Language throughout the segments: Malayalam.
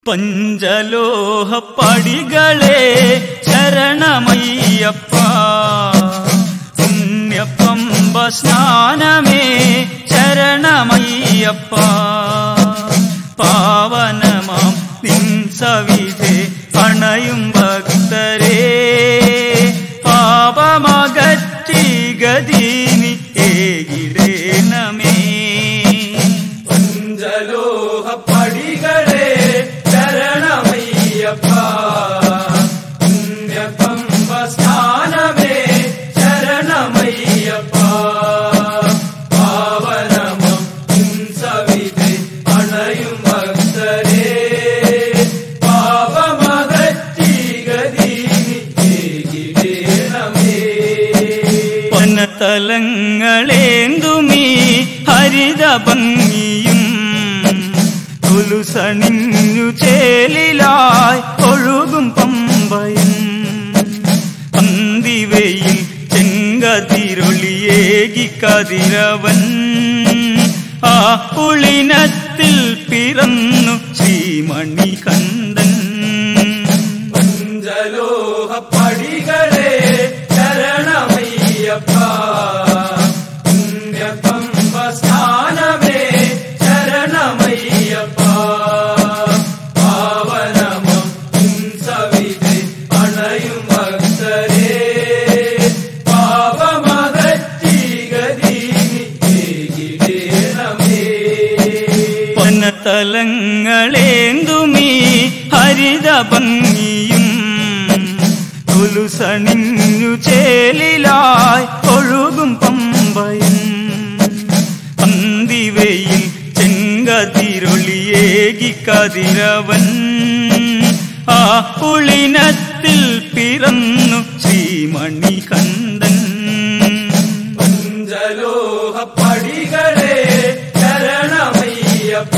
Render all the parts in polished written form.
പഞ്ചലോഹപ്പടികളെ ശരണമയ്യപ്പ, പുണ്യപമ്പ സ്നാനമേ ശരണമയ്യപ്പ, പാവനമാം നിൻ സവിധേ അണയും ഭക്തരേ, പാപമകറ്റി ഗതിനി ഏകിടേണമേ. പഞ്ചലോഹപ്പടികളെ ശരണമയ്യപ്പ, പുണ്യപമ്പ സ്നാനമേ ശരണമയ്യപ്പ, പാവനമം സവിധേ അണയും ഭക്തരേ, പാപമകറ്റി ഗതിനി ഏകിടേണമേ. വനതലങ്ങളേന്തുമീ ഹരിത ഭംഗിയും തുലുസണിഞ്ഞു ചേലിലായി ഒഴുകും പമ്പയും, അന്തിവയിൽ ചെങ്കതിരൊളിയേകി കതിരവൻ ആ പുളിനത്തിൽ പിറന്നു ശ്രീമണികണ്ഠൻ. പഞ്ചലോഹപ്പടികളെ ശരണമയ്യപ്പ, പുണ്യപമ്പ സ്നാനമേ ശരണമയ്യപ്പ, പാവനമം സവിധേ അണയും ഭക്തരേ, പാപമകറ്റി ഗതിനി ഏകിടേണമേ. വനതലങ്ങളേന്തുമീ ഹരിത ഭംഗിയും തുലുസണിഞ്ഞു ചേലിലായി ഒഴുകും പമ്പയും, അന്തിവയിൽ ചെങ്കതിരൊളിയേകി കതിരവൻ ആ പുളിനത്തിൽ പിറന്നു ശ്രീമണികണ്ഠൻ. പഞ്ചലോഹപ്പടികളെ ശരണമയ്യപ്പ,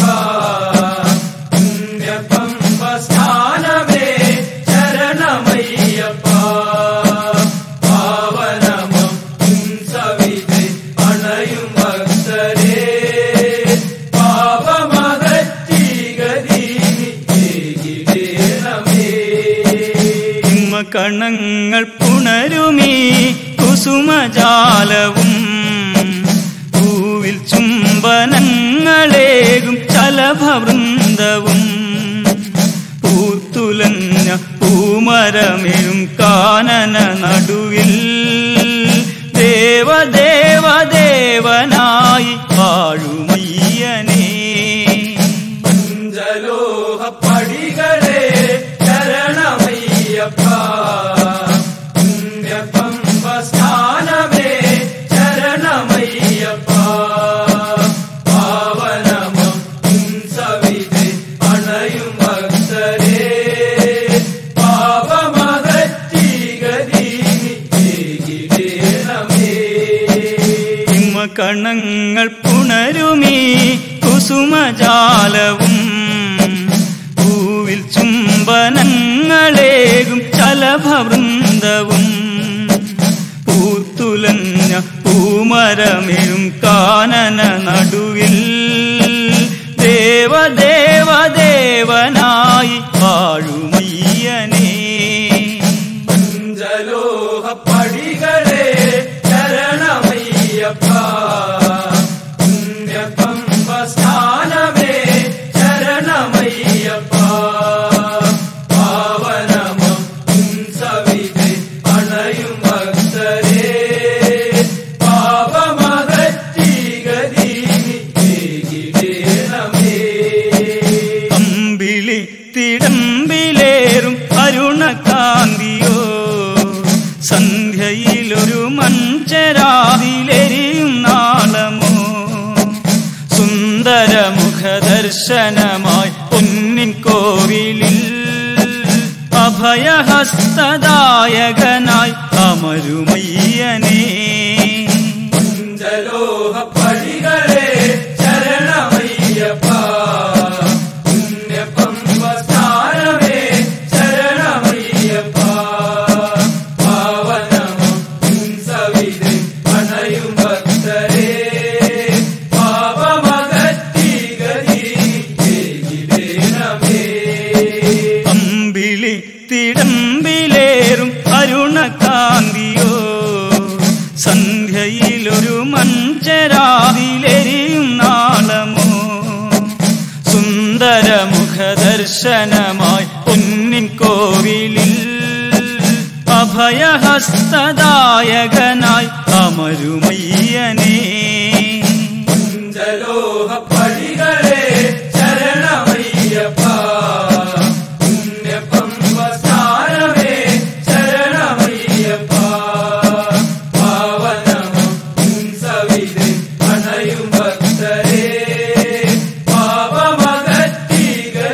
പുണ്യപമ്പ സ്നാനമേ ശരണമയ്യപ്പ, പാവനമം സവിധേ അണയും ഭക്തരേ, പാപമകറ്റി ഗതിനി ഏകിടേണമേ. കണങ്ങൾ പുണരുമീ കുസുമജാലവും പൂവിൽ ചുംബനങ്ങളേകും ചലഭവൃന്ദവും, പൂത്തുലഞ്ഞ പൂമരമെഴും കാനന നടുവിൽ ദേവദേവദേവനായി വാഴുമയ്യനേ. പഞ്ചലോഹപ്പടികളെ ശരണമയ്യപ്പ, പുണ്യപമ്പ സ്നാനമേ ശരണമയ്യപ്പ, പാവനമം സവിധേ അണയും ഭക്തരേ, പാപമകറ്റി ഗതിനി ഏകിടേണമേ. കണങ്ങൾ പുണരുമീ കുസുമജാലവും പൂവിൽ ചുംബനങ്ങളേകും ചലഭവൃന്ദവും, പൂത്തുലഞ്ഞ പൂമരമെഴും കാനന നടുവിൽ ദേവദേവദേവനായി വാഴുമയ്യനേ. പഞ്ചലോഹപ്പടികളെ ശരണമയ്യപ്പ, പുണ്യപമ്പ സ്നാനമേ ശരണമയ്യപ്പ, പാവനമം സവിധേ അണയും ഭക്തരേ, പാപമകറ്റി ഗതിനി ഏകിടേണമേ. അമ്പിളി തിടമ്പിലേറും അരുണകാന്തിയോ, സന്ധ്യയിലൊരു മഞ്ചരാതിലെരിയും നാളമോ, സുന്ദരമുഖദർശനമായി പൊന്നിൻ കോവിലിൽ അഭയഹസ്തദായകനായി അമരുമയ്യനേ. പഞ്ചലോഹപ്പടികളെ ശരണമയ്യപ്പ, പുണ്യപമ്പ സ്നാനമേ ശരണമയ്യപ്പ, പാവനമം സവിധേ അണയും ഭക്തരേ, പാപമകറ്റി ഗതിനി ഏകിടേണമേ. സുഖദർശനമായി പൊന്നിൻ കോവിലിൽ അഭയഹസ്തദായകനായി അമരുമയ്യനേ പഞ്ചലോഹപ്പടികളെ ശരണമയ്യപ്പ പുണ്യപമ്പസ്ഥാനമേ ശരണമയ്യപ്പ പാവനമം സവിധി അണയും ഭക്തരേ പാപമകറ്റി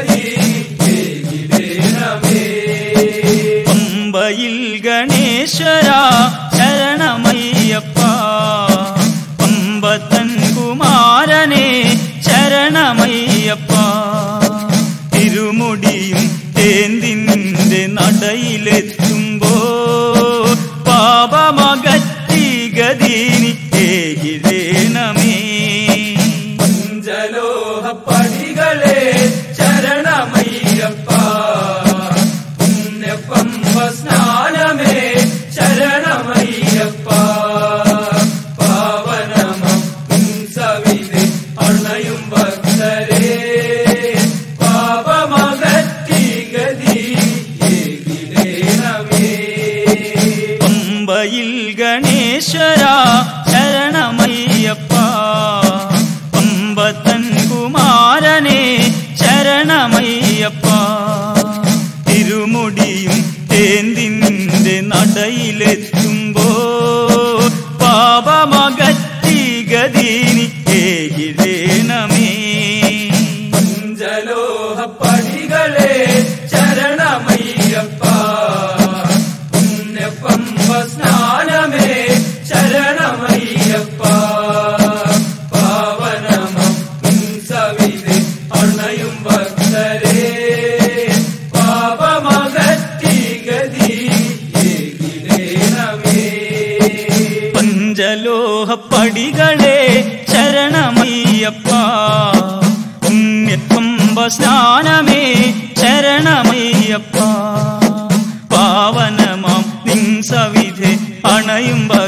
ഗതിനമേ പമ്പയിൽ ഗണേശ്വരാ ശരണമയ്യപ്പ പമ്പത്തൻ കുമാരനെ ശരണമയ്യപ്പ തിരുമുടിയും തേന്തി നിന്റെ നടയിലെത്തുമ്പോ പാപമകറ്റി ഗതിനി ഏകിരേണമേ പഞ്ചലോഹപ്പടികളെ ശരണമയ്യപ്പ പുണ്യപമ്പസ്നാനമേ ശരണമയ്യപ്പ പാവനമം സവിധി അണയും ഭക്തരേ പാപമകറ്റി ഗതിനമേ പമ്പയിൽ ഗണേശ്വരാ ശരണമയ്യപ്പ പമ്പത്തൻ കുമാരനെ ശരണമയ്യപ്പ തിരുമുടിയും തേന്തി നിന്റെ നടയിലെത്തുമ്പോ പാപമകറ്റി ഗതിനി ഏകിരേണമേ പഞ്ചലോഹപ്പടികളെ ശരണമയ്യപ്പ പുണ്യപമ്പസ്നാനമേ ശരണമയ്യപ്പ പാവനമം സവിധി അണയും ഭക്തരേ പാപമകറ്റി ഗതിനമേ പഞ്ചലോഹപ്പടികളെ ശരണമയ്യപ്പ പുണ്യപമ്പസ്നാനമേ ശരണമയ്യപ്പ പാവനമാം നിൻ സവിധെ അണയും